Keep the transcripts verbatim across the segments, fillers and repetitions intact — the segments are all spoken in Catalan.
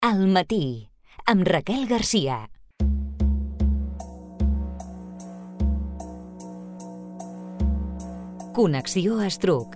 Al matí, amb Raquel Garcia. Connexió Estruc.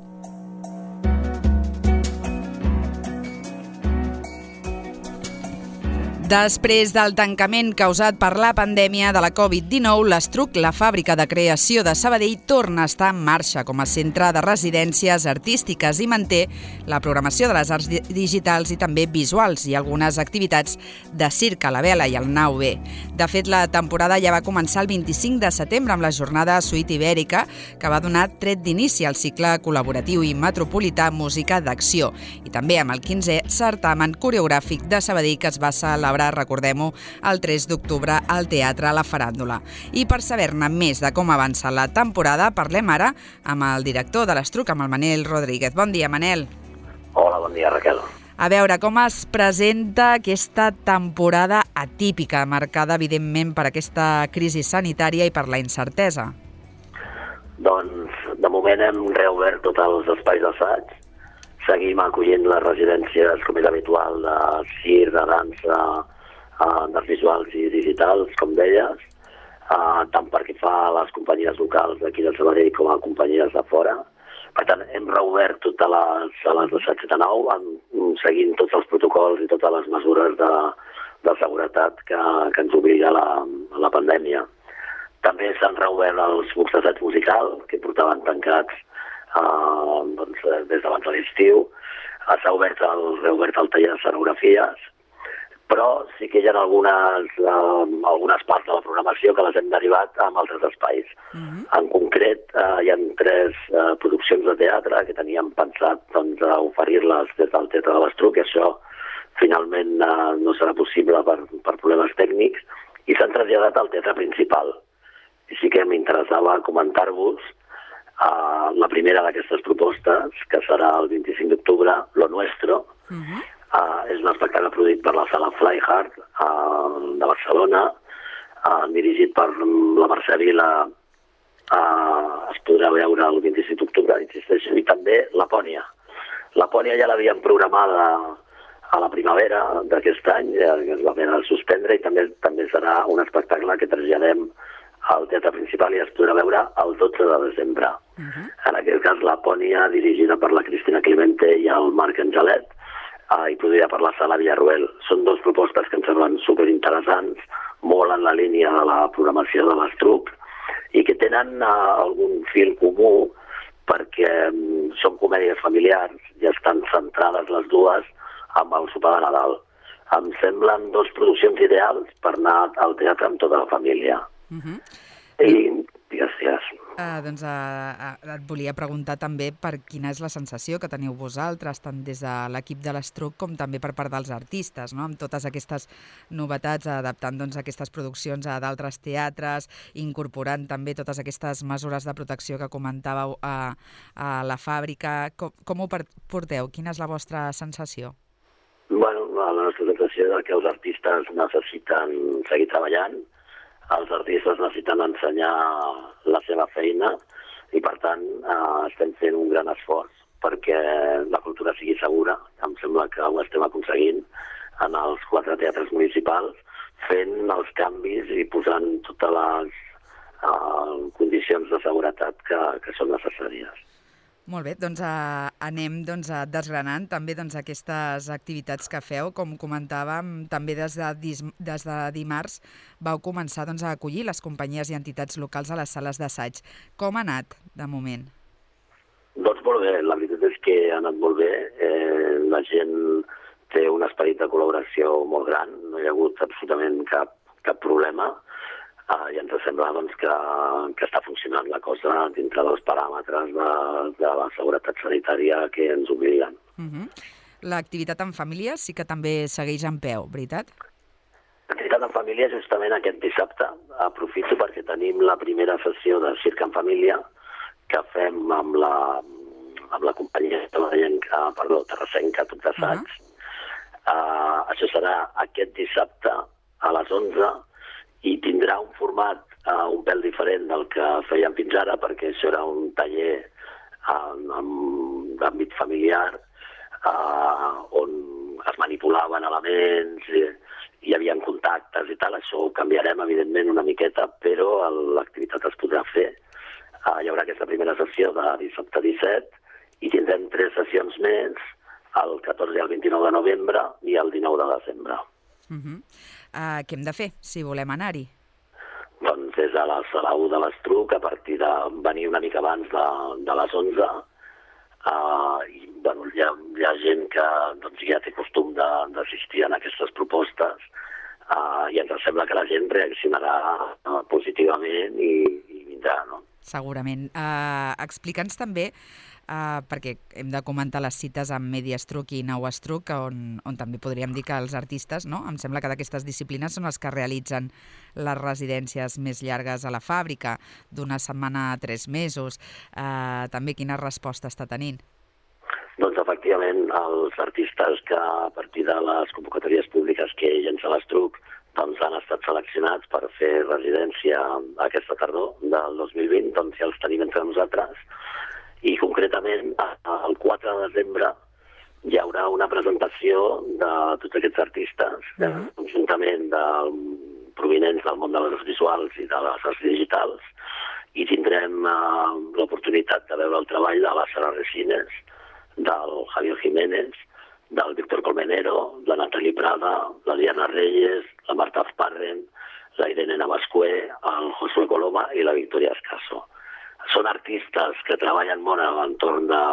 Després del tancament causat per la pandèmia de la covid dinou, l'Estruc, la fàbrica de creació de Sabadell, torna a estar en marxa com a centre de residències artístiques i manté la programació de les arts digitals i també visuals i algunes activitats de circ a la vela i al nau B. De fet, la temporada ja va començar el vint-i-cinc de setembre amb la jornada Suite Ibèrica, que va donar tret d'inici al cicle col·laboratiu i metropolità Música d'Acció, i també amb el quinzè certamen coreogràfic de Sabadell que es va celebrar, recordem-ho, el tres d'octubre al Teatre La Faràndula. I per saber-ne més de com avança la temporada, parlem ara amb el director de l'Estruc, amb el Manel Rodríguez. Bon dia, Manel. Hola, bon dia, Raquel. A veure, com es presenta aquesta temporada atípica, marcada, evidentment, per aquesta crisi sanitària i per la incertesa? Doncs, de moment hem reobert tots els espais d'assaig. Seguim acollint les residències, com és habitual, de circ, de dansa, d'arts visuals i digitals, com deies, tant perquè fa a les companyies locals d'aquí de Sabadell com a companyies de fora. Per tant, hem reobert totes les sales d'assaig de nou, seguint tots els protocols i totes les mesures de, de seguretat que, que ens obliga la, la pandèmia. També s'han reobert els grups d'assaig musical, que portaven tancats Uh, doncs, des d'abans de l'estiu. S'ha obert el, reobert el taller de scenografies, però sí que hi ha algunes, uh, algunes parts de la programació que les hem derivat amb altres espais. Uh-huh. En concret, uh, hi ha tres uh, produccions de teatre que teníem pensat doncs, a oferir-les des del Teatre de l'Estruc, i això finalment uh, no serà possible per, per problemes tècnics, i s'han traslladat al teatre principal. I sí que m'interessava comentar-vos Uh, la primera d'aquestes propostes, que serà el vint-i-cinc d'octubre, Lo Nuestro. Uh-huh. uh, és un espectacle produït per la sala Flyhard uh, de Barcelona, uh, dirigit per la Mercè Vila. Uh, es podrà veure el vint-i-cinc d'octubre, insisteixo, i també Lapònia. Lapònia ja l'havíem programada a la primavera d'aquest any, ja es va haver de suspendre, i també, també serà un espectacle que traslladem al teatre principal i es podrà veure el dotze de desembre. Uh-huh. En aquest cas, Lapònia, dirigida per la Cristina Clemente i el Marc Angelet, eh, i produïda per la Sala Villarruel. Són dues propostes que em semblen superinteressants, molt en la línia de la programació de l'Estruc, i que tenen eh, algun fil comú perquè um, són comèdies familiars i estan centrades les dues amb el sopar de Nadal. Em semblen dues produccions ideals per anar al teatre amb tota la família. Uh-huh. I gràcies. Uh, doncs uh, uh, et volia preguntar també per quina és la sensació que teniu vosaltres, tant des de l'equip de l'Estruc com també per part dels artistes, no? Amb totes aquestes novetats, adaptant doncs, aquestes produccions a d'altres teatres, incorporant també totes aquestes mesures de protecció que comentàveu a, a la fàbrica. Com, com ho porteu? Quina és la vostra sensació? Bueno, la nostra sensació és que els artistes necessiten seguir treballant. Els artistes necessiten ensenyar la seva feina i, per tant, eh, estem fent un gran esforç perquè la cultura sigui segura. Em sembla que ho estem aconseguint en els quatre teatres municipals, fent els canvis i posant totes les eh, condicions de seguretat que, que són necessàries. Molt bé, doncs uh, anem doncs, uh, desgranant també doncs, aquestes activitats que feu. Com comentàvem, també des de, des de dimarts vau començar doncs, a acollir les companyies i entitats locals a les sales d'assaig. Com ha anat, de moment? Doncs molt bé, la veritat és que ha anat molt bé. Eh, la gent té un esperit de col·laboració molt gran, no hi ha hagut absolutament cap, cap problema. Uh, I ens sembla doncs, que, que està funcionant la cosa dintre dels paràmetres de, de la seguretat sanitària que ens obliguen. Uh-huh. L'activitat en família sí que també segueix en peu, veritat? L'activitat en família justament aquest dissabte. Aprofito perquè tenim la primera sessió de circ en família que fem amb la, amb la companyia terrasenca, perdó, terrasenca, tot d'assaig. Uh-huh. uh, això serà aquest dissabte a les onze, i tindrà un format uh, un pèl diferent del que fèiem fins ara, perquè això era un taller uh, d'àmbit familiar uh, on es manipulaven elements, i, hi havia contactes i tal, això ho canviarem evidentment una miqueta, però l'activitat es podrà fer. Uh, hi haurà aquesta primera sessió de dissabte disset i tindrem tres sessions més, el catorze i el vint-i-nou de novembre i el dinou de desembre. Uh -huh. uh, què hem de fer si volem anar-hi? Doncs és a la sala u de l'Estruc, a partir de venir una mica abans de, de les onze. Uh, i, bueno, hi, ha, hi ha gent que doncs, ja té costum d'assistir a aquestes propostes uh, i ens sembla que la gent reaccionarà uh, positivament i, i vindrà, no? Segurament. Uh, Explica'ns també, uh, perquè hem de comentar les cites amb Mediastruc i Nauastruc, on, on també podríem dir que els artistes, no? Em sembla que d'aquestes disciplines són els que realitzen les residències més llargues a la fàbrica, d'una setmana a tres mesos. Uh, també quina resposta està tenint? Doncs efectivament, els artistes que a partir de les convocatòries públiques que llença l'Estruc doncs han estat seleccionats per fer residència aquesta tardor del dos mil vint, doncs ja els tenim entre nosaltres. I concretament, el quatre de desembre hi haurà una presentació de tots aquests artistes, uh-huh. conjuntament de, provinents del món de les arts visuals i de les arts digitals, i tindrem uh, l'oportunitat de veure el treball de la Sara Resines, del Javier Jiménez, del Víctor Colmenero, la Natalie Prada, la Diana Reyes, la Marta Azparren, la Irene Navascué, el Josué Coloma i la Victoria Escaso. Són artistes que treballen molt a l'entorn de,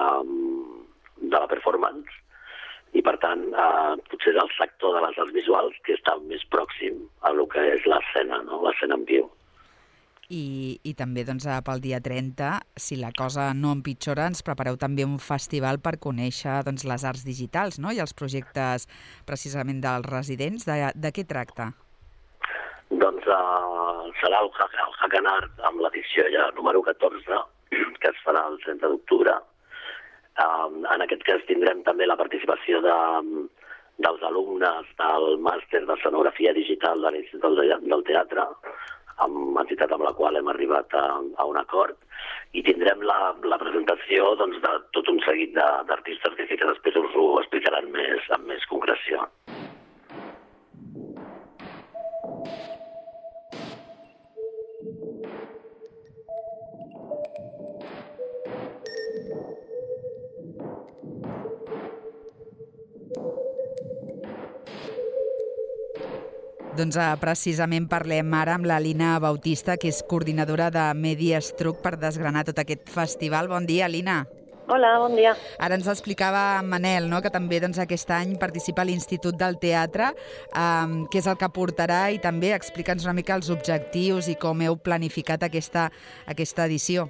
de la performance i, per tant, eh, potser és el sector de les arts visuals que està més pròxim a lo que és l'escena, no? L'escena en viu. I, i també doncs, pel dia trenta, si la cosa no empitjora, ens prepareu també un festival per conèixer doncs, les arts digitals, no? I els projectes precisament dels residents. De, de què tracta? Doncs uh, serà el, el Hacken Art amb l'edició ja número catorze, que es farà el trenta d'octubre. Uh, en aquest cas tindrem també la participació de, dels alumnes del màster d'escenografia digital de l'Institut del Teatre, amb entitat amb la qual hem arribat a, a un acord, i tindrem la, la presentació doncs, de tot un seguit d'artistes que sí que després us ho explicaran més, amb més concreció. Doncs uh, precisament parlem ara amb la Lina Bautista, que és coordinadora de Mediastruc, per desgranar tot aquest festival. Bon dia, Lina. Hola, bon dia. Ara ens explicava en Manel, no?, que també doncs, aquest any participa a l'Institut del Teatre, um, què és el que portarà, i també explica'ns una mica els objectius i com heu planificat aquesta, aquesta edició.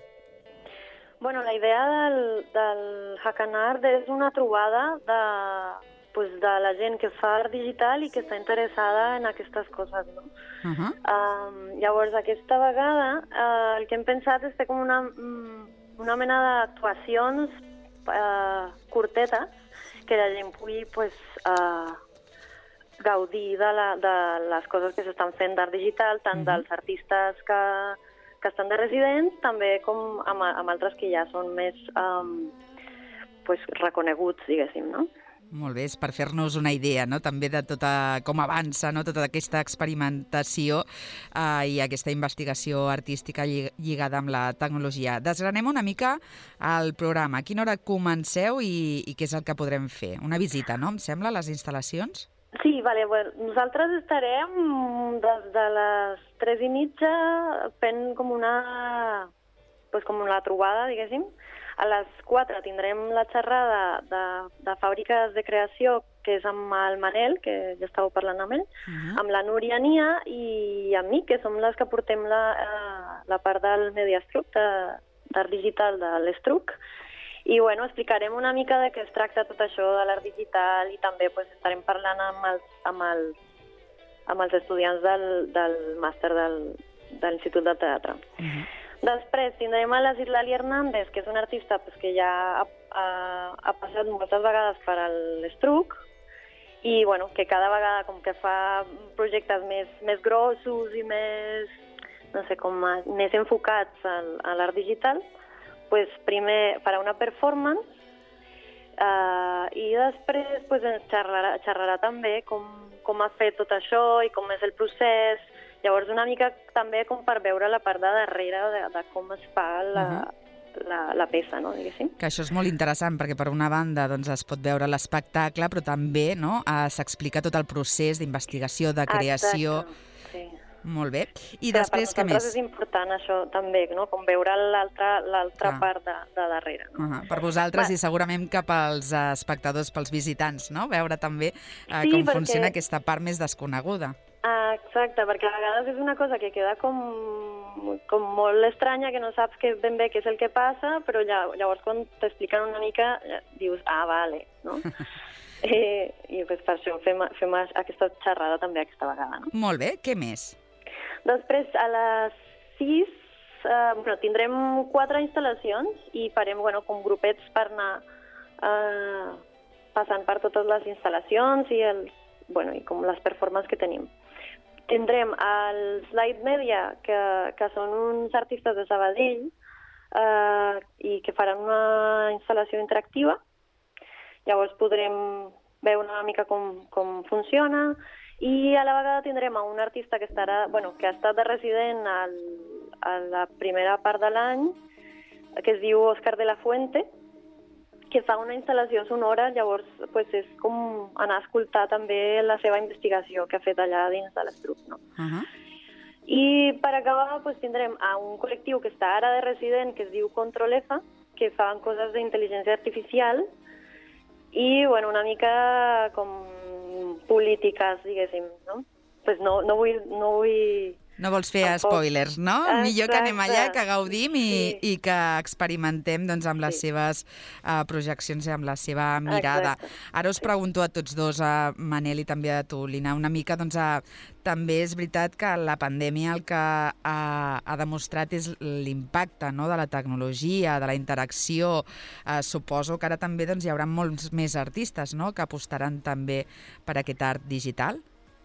Bueno, la idea del, del Hacken Art és una trobada de, pues, de la gent que fa art digital i que està interessada en aquestes coses, no? Uh-huh. um, llavors, aquesta vegada uh, el que hem pensat és fer com una, una mena d'actuacions uh, curtetes que la gent pugui pues, uh, gaudir de, la, de les coses que s'estan fent d'art digital, tant uh-huh. dels artistes que, que estan de residents, també com amb, amb altres que ja són més um, pues, reconeguts, diguéssim, no? Molt bé, és per fer-nos una idea, no?, també de tota, com avança, no?, tota aquesta experimentació eh, i aquesta investigació artística lligada amb la tecnologia. Desgranem una mica el programa. A quina hora comenceu i, i què és el que podrem fer? Una visita, no?, em sembla, a les instal·lacions? Sí, vale, bueno, nosaltres estarem des de les tres i mitja fent com una, pues com una trobada, diguéssim. A les quatre tindrem la xerrada de, de fàbriques de creació, que és amb el Manel, que ja estàveu parlant amb ell, uh-huh. amb la Núria Nia i amb mi, que som les que portem la, la part del Mediastruc, d'art digital de l'Estruc. I bueno, explicarem una mica de què es tracta tot això de l'art digital i també pues, estarem parlant amb els, amb els, amb els estudiants del, del màster del, de l'Institut del Teatre. Uh-huh. Després tindrem a la Citlali Hernández, que és una artista pues, que ja ha, ha, ha passat moltes vegades per a l'Estruc i bueno, que cada vegada com que fa projectes més, més grossos i més, no sé, com a, més enfocats al, a l'art digital, pues, primer farà una performance Uh, I després pues, ens xerrarà, xerrarà també com, com ha fet tot això i com és el procés. Llavors una mica també com per veure la part de darrere de, de com es fa la... Uh-huh. La, la peça, no, diguéssim. Que això és molt interessant, perquè per una banda doncs, es pot veure l'espectacle, però també no, eh, s'explica tot el procés d'investigació, de creació. Exacte, sí. Molt bé. I però després, què més? Per nosaltres és important això també, no? Com veure l'altra part de, de darrere. No? Uh-huh. Per vosaltres Va. I segurament que pels espectadors, pels visitants, no? Veure també eh, sí, com perquè... funciona aquesta part més desconeguda. Ah, exacte, perquè a vegades és una cosa que queda com, com molt estranya, que no saps que ben bé què és el que passa, però llavors quan t'expliquen una mica dius, ah, vale, no? eh, I pues, per això fem, fem aquesta xerrada també aquesta vegada. No? Molt bé, què més? Després, a les sis, eh, bueno, tindrem quatre instal·lacions i farem bueno, com grupets per anar eh, passant per totes les instal·lacions i, els, bueno, i com les performances que tenim. Tindrem els Light Media, que, que són uns artistes de Sabadell eh, i que faran una instal·lació interactiva. Llavors podrem veure una mica com, com funciona i a la vegada tindrem a un artista que, estarà, bueno, que ha estat de resident al, a la primera part de l'any, que es diu Òscar de la Fuente, que fa una instal·lació sonora, llavors pues, és com anar a escoltar també la seva investigació que ha fet allà dins de l'Estruc. No? Uh-huh. I per acabar pues, tindrem a un col·lectiu que està ara de resident, que es diu Control F, que fan coses d'intel·ligència artificial i bueno, una mica com polítiques, diguéssim. No, pues no, no vull... No vull No vols fer tampoc spoilers, no? Exacte. Millor que anem allà, que gaudim i, sí. i que experimentem doncs, amb les sí. seves uh, projeccions i amb la seva mirada. Exacte. Ara us pregunto a tots dos, a Manel i també a tu, Lina, una mica, doncs, a, també és veritat que la pandèmia el que ha, ha demostrat és l'impacte, no?, de la tecnologia, de la interacció. Uh, suposo que ara també doncs, hi haurà molts més artistes, no?, que apostaran també per aquest art digital.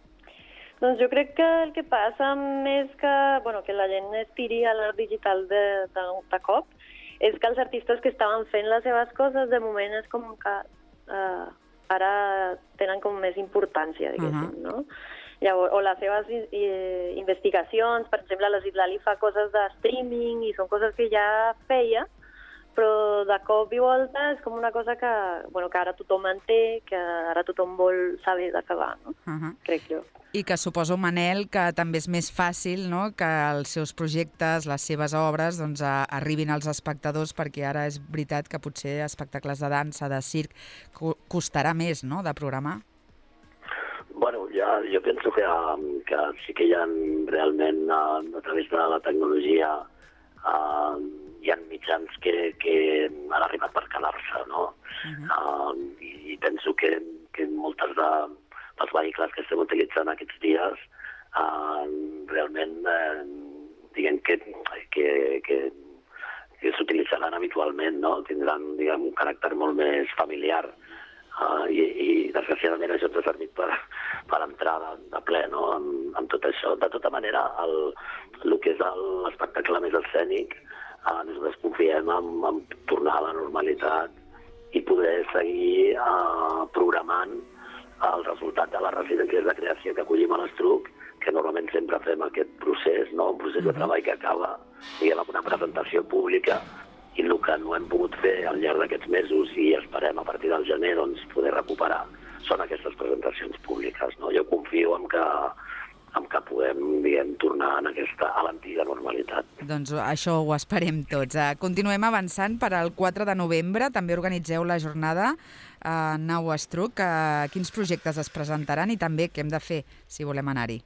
Doncs jo crec que el que passa més que, bueno, que la gent es tiri a l'art digital de, de, de cop és que els artistes que estaven fent les seves coses de moment és com que uh, ara tenen com més importància, diguéssim, uh-huh. no? Llavors, o les seves eh, investigacions, per exemple, la Zitlali fa coses de streaming i són coses que ja feia, però de cop i volta és com una cosa que, bueno, que ara tothom en té, que ara tothom vol saber d'acabar, no? Uh-huh. Crec jo. I que suposo, Manel, que també és més fàcil, no?, que els seus projectes, les seves obres, doncs, a, arribin als espectadors, perquè ara és veritat que potser espectacles de dansa, de circ, costarà més, no?, de programar. Bueno, ja, jo penso que, que sí que hi ha realment, a, a través de la tecnologia, uh, hi ha mitjans que, que han arribat per quedar-se, no? Uh-huh. uh, i, I penso que, que moltes de els vehicles que estem utilitzant aquests dies eh, realment eh, diguem que, que, que, que s'utilitzaran habitualment, no? Tindran, diguem, un caràcter molt més familiar eh, i, i desgraciadament això ens ha servit per, per entrar de, de ple, no?, amb, amb tot això. De tota manera, el, el que és l'espectacle més escènic, eh, nosaltres confiem en, en tornar a la normalitat i poder seguir eh, programant el resultat de les residències de creació que acollim a l'Estruc, que normalment sempre fem aquest procés, no? Un procés de treball que acaba, diguem, amb una presentació pública, i el que no hem pogut fer al llarg d'aquests mesos i esperem a partir del gener doncs, poder recuperar són aquestes presentacions públiques, no? Jo confio en que, en que podem, diguem, tornar en aquesta, a l'antiga normalitat. Doncs això ho esperem tots. Continuem avançant per al quatre de novembre, també organitzeu la jornada a Nau Estruc. Quins projectes es presentaran i també què hem de fer si volem anar-hi?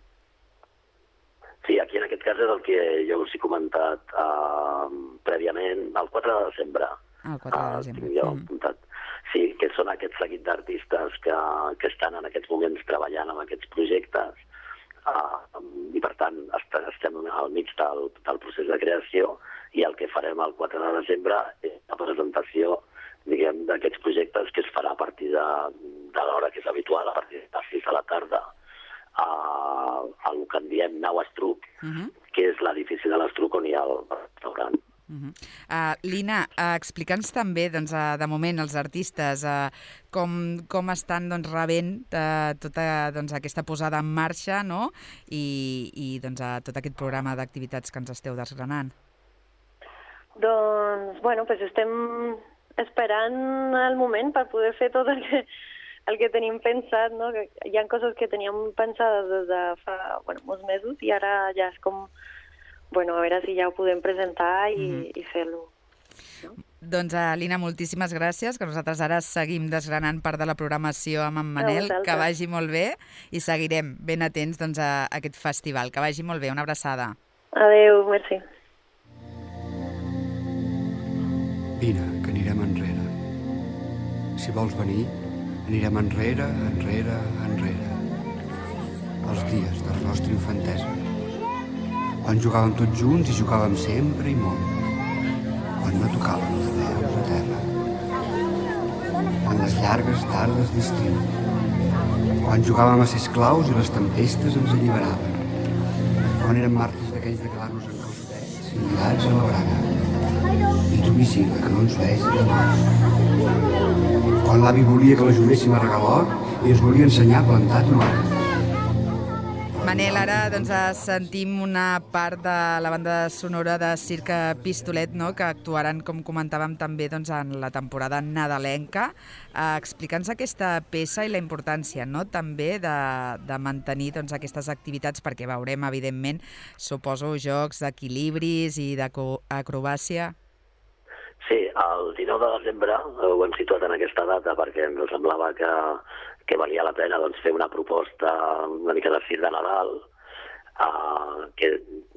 Sí, aquí en aquest cas és el que jo us he comentat uh, prèviament, el quatre de desembre. El quatre de desembre. Uh, jo mm. apuntat. Sí, que són aquest seguit d'artistes que, que estan en aquests moments treballant amb aquests projectes uh, i per tant estem al mig del, del procés de creació i el que farem el quatre de desembre és la presentació, diguem, d'aquests projectes que es farà a partir de, de l'hora que és habitual, a partir de les sis de la tarda, a, a el que en diem Nau Estruc, uh-huh. que és l'edifici de l'Estruc on hi ha el restaurant. Uh-huh. uh, Lina, uh, explica'ns també, doncs, uh, de moment, els artistes, uh, com, com estan doncs, rebent uh, tota doncs, aquesta posada en marxa, no? I, i doncs, uh, tot aquest programa d'activitats que ens esteu desgranant. Doncs, bueno, pues estem esperant el moment per poder fer tot el que, el que tenim pensat, no? Que hi ha coses que teníem pensades des de fa, bueno, molts mesos i ara ja és com, bueno, a veure si ja ho podem presentar i, mm-hmm. i fer-lo. No? Doncs, uh, Lina, moltíssimes gràcies, que nosaltres ara seguim desgranant part de la programació amb en Manel, que vagi molt bé i seguirem ben atents doncs, a aquest festival. Que vagi molt bé, una abraçada. Adéu, merci. Vine, que anirem enrere. Si vols venir, anirem enrere, enrere, enrere. Els dies de la nostra infantesa. Quan jugàvem tots junts i jugàvem sempre i molt. Quan no tocàvem els peus a terra. En les llargues tardes d'estiu. Quan jugàvem a ser esclaus i les tempestes ens alliberaven. Quan érem màrtirs d'aquells de quedar-nos en calçotets i lligats a la braga. I tu vigila que no ens vegi de l'or. Quan l'avi volia que l'ajudéssim a regar l'or i ens volia ensenyar a plantar tomàquet. Manel, ara doncs, sentim una part de la banda sonora de Circ Pistolet, no?, que actuaran, com comentàvem, també doncs, en la temporada nadalenca. Uh, Explica'ns aquesta peça i la importància, no?, també de, de mantenir doncs, aquestes activitats, perquè veurem, evidentment, suposo, jocs d'equilibris i d'acrobàcia. Sí, el dinou de desembre ho hem situat en aquesta data perquè ens semblava que, que valia la pena doncs, fer una proposta una mica de circ de Nadal uh, que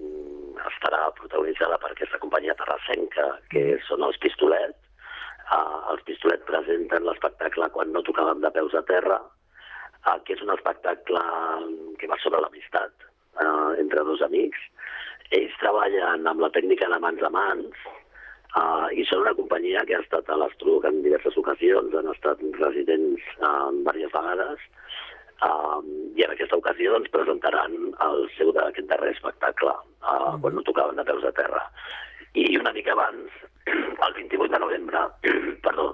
estarà protagonitzada per aquesta companyia terrassenca, que són els Pistolet. Uh, els Pistolet presenten l'espectacle Quan no tocàvem de peus a terra, uh, que és un espectacle que va sobre l'amistat uh, entre dos amics. Ells treballen amb la tècnica de mans a mans, Uh, i són una companyia que ha estat a l'Estruc en diverses ocasions, han estat residents uh, diverses vegades, uh, i en aquesta ocasió doncs, presentaran el seu d'aquest darrer espectacle, uh, mm. quan no tocaven de peus a terra. I una mica abans, el vint-i-vuit de novembre, perdó,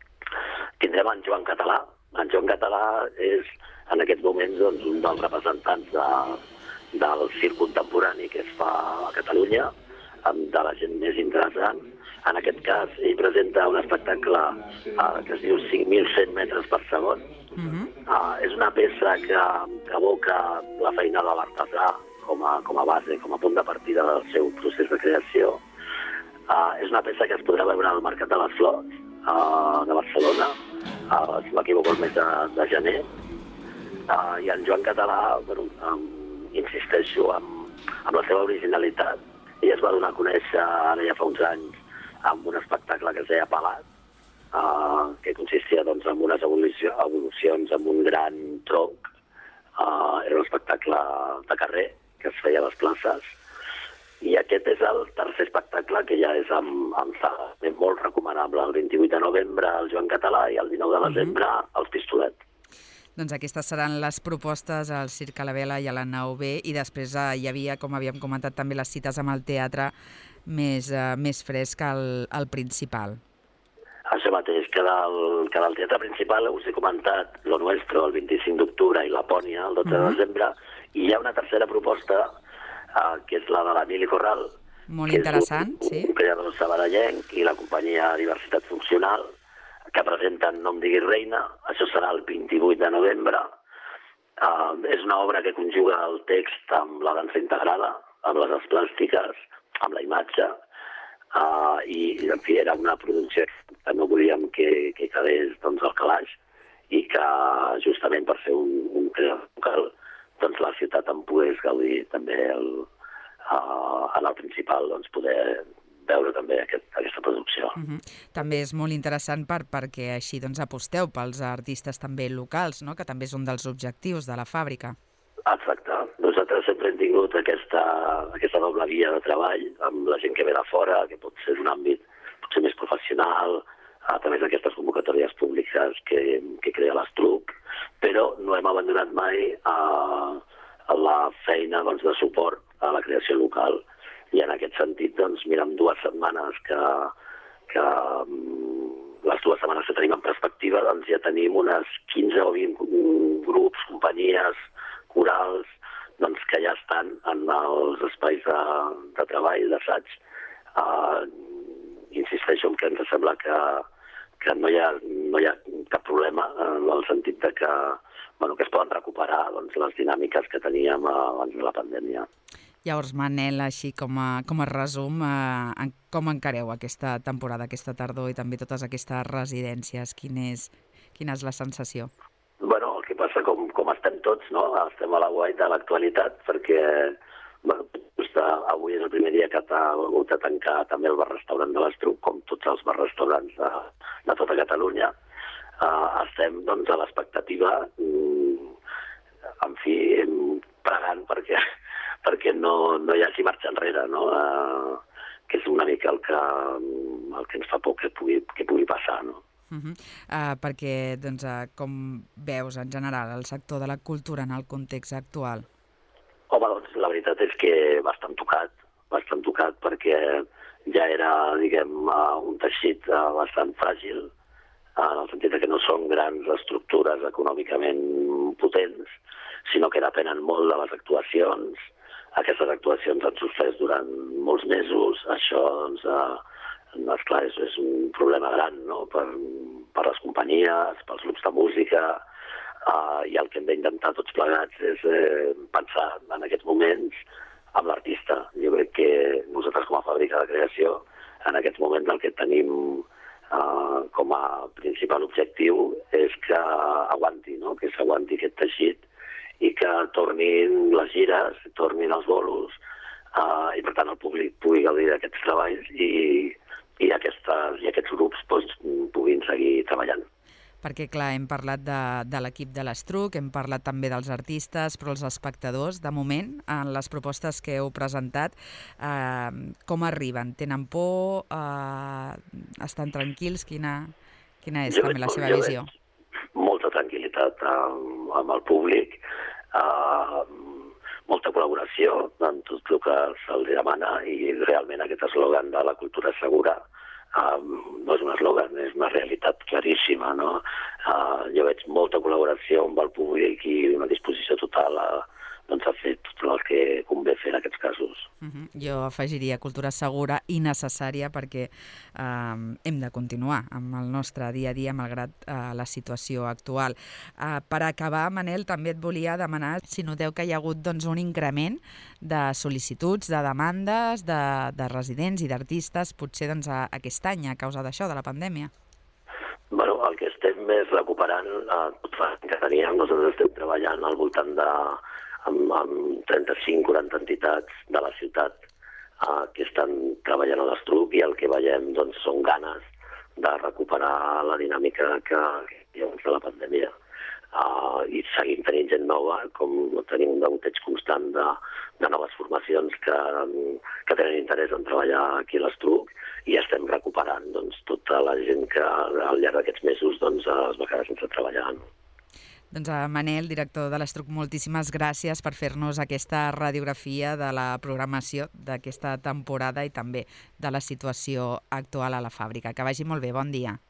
tindrem en Joan Català. En Joan Català és en aquests moments doncs, un dels representants de, del circ contemporani que es fa a Catalunya, de la gent més interessant. En aquest cas, ell presenta un espectacle uh, que es diu cinc mil cent metres per segon. Uh-huh. uh, és una peça que, que evoca la feina de l'artesà com, a, com a base, com a punt de partida del seu procés de creació. Uh, és una peça que es podrà veure al Mercat de les Flors uh, de Barcelona, uh, si m'equivoco, el mes de, de gener. Uh, I en Joan Català, bueno, um, insisteixo en, en la seva originalitat. Ell es va donar a conèixer ara ja fa uns anys amb un espectacle que es deia Palat, uh, que consistia doncs, en unes evolució, evolucions amb un gran tronc. Uh, era un espectacle de carrer que es feia a les places. I aquest és el tercer espectacle que ja és amb, amb sala. És molt recomanable. El vint-i-vuit de novembre el Joan Català i el dinou de desembre els Pistolet. Doncs aquestes seran les propostes al Circ a la Vela i a la nau B, i després eh, hi havia, com havíem comentat, també les cites amb el teatre més, eh, més fresc al, al principal. Això mateix, que del, que del teatre principal us he comentat Lo Nuestro el vint-i-cinc d'octubre i Lapònia el dotze uh-huh. de desembre, i hi ha una tercera proposta eh, que és la de l'Emili Corral. Molt interessant, un, sí. Un creador sabadellenc i la companyia Diversitat Funcional, que presenten No em diguis reina. Això serà el vint-i-vuit de novembre. Uh, és una obra que conjuga el text amb la dansa integrada, amb les arts plàstiques, amb la imatge, uh, i, en fi, era una producció que no volíem que, que quedés doncs, al calaix, i que justament per ser un, un creador local, doncs la ciutat en pogués gaudir també el, uh, en el principal, doncs poder veure també aquest, aquesta producció. Uh-huh. També és molt interessant per, perquè així doncs, aposteu pels artistes també locals, no?, que també és un dels objectius de la fàbrica. Exacte. Nosaltres sempre hem tingut aquesta, aquesta doble via de treball amb la gent que ve de fora, que pot ser un àmbit potser més professional, a través d'aquestes convocatòries públiques que, que crea l'Estruc, però no hem abandonat mai a, a la feina doncs, de suport a la creació local. I en aquest sentit, doncs, mira, en dues setmanes que, que les dues setmanes que tenim en perspectiva, doncs ja tenim unes quinze o vint grups, companyies, corals, doncs que ja estan en els espais de, de treball, d'assaig. Uh, insisteixo en que ens sembla que, que no, hi ha, no hi ha cap problema en el sentit de que, bueno, que es poden recuperar doncs, les dinàmiques que teníem abans de la pandèmia. Llavors, Manel, així com a, com a resum, eh, com encareu aquesta temporada, aquesta tardor i també totes aquestes residències? Quin és, quina és la sensació? Bueno, el que passa, com, com estem tots, no? Estem a la guai de l'actualitat, perquè bueno, just avui és el primer dia que t'ha hagut de tancar també el bar-restaurant de l'Estruc, com tots els bar-restaurants de, de tota Catalunya. Uh, estem doncs, a l'expectativa, mm, en fi, pregant perquè perquè no, no hi ha qui marxa enrere, no? Uh, que és una mica el que, el que ens fa por que pugui, que pugui passar, no? Uh -huh. uh, perquè, doncs, uh, com veus en general el sector de la cultura en el context actual? Home, doncs la veritat és que bastant tocat, bastant tocat perquè ja era, diguem, uh, un teixit uh, bastant fràgil, uh, en el sentit que no són grans estructures econòmicament potents, sinó que depenen molt de les actuacions. Aquestes actuacions han suspès durant molts mesos. Això, doncs, eh, esclar, és, és un problema gran, no?, per, per les companyies, pels grups de música, eh, i el que hem d'intentar tots plegats és eh, pensar en aquests moments amb l'artista. Jo crec que nosaltres, com a fàbrica de creació, en aquests moments el que tenim eh, com a principal objectiu és que aguanti, no?, que s'aguanti aquest teixit i que tornin les gires, tornin els bolos, uh, i per tant el públic pugui gaudir d'aquests treballs i, i, aquestes, i aquests grups doncs, puguin seguir treballant. Perquè, clar, hem parlat de, de l'equip de l'Estruc, hem parlat també dels artistes, però els espectadors, de moment, en les propostes que heu presentat, eh, com arriben? Tenen por? Eh, estan tranquils? Quina, quina és jo també veig, la seva visió? Molta tranquil·litat amb, amb el públic, Uh, molta col·laboració en tot el que se'ls demana i realment aquest eslògan de la cultura segura uh, no és un eslògan, és una realitat claríssima, no? Uh, jo veig molta col·laboració amb el públic i una disposició total a, doncs, a fer tot el que convé fer en aquests casos. Uh-huh. Jo afegiria cultura segura i necessària perquè uh, hem de continuar amb el nostre dia a dia malgrat uh, la situació actual. Uh, per acabar, Manel, també et volia demanar si noteu que hi ha hagut doncs, un increment de sol·licituds, de demandes, de, de residents i d'artistes, potser doncs, a, aquest any a causa d'això, de la pandèmia. Bueno, el que estem més recuperant, uh, tot l'any que teníem, nosaltres estem treballant al voltant de amb, amb trenta-cinc o quaranta entitats de la ciutat uh, que estan treballant a l'Estruc i el que veiem doncs, són ganes de recuperar la dinàmica que, que hi ha abans de la pandèmia. Uh, I seguim tenint gent nova, com tenim un degoteig constant de, de noves formacions que, que tenen interès en treballar aquí a l'Estruc i estem recuperant doncs, tota la gent que al llarg d'aquests mesos doncs, es va quedar sense treballar. No? Doncs Manel, director de l'Estruc, moltíssimes gràcies per fer-nos aquesta radiografia de la programació d'aquesta temporada i també de la situació actual a la fàbrica. Que vagi molt bé, bon dia.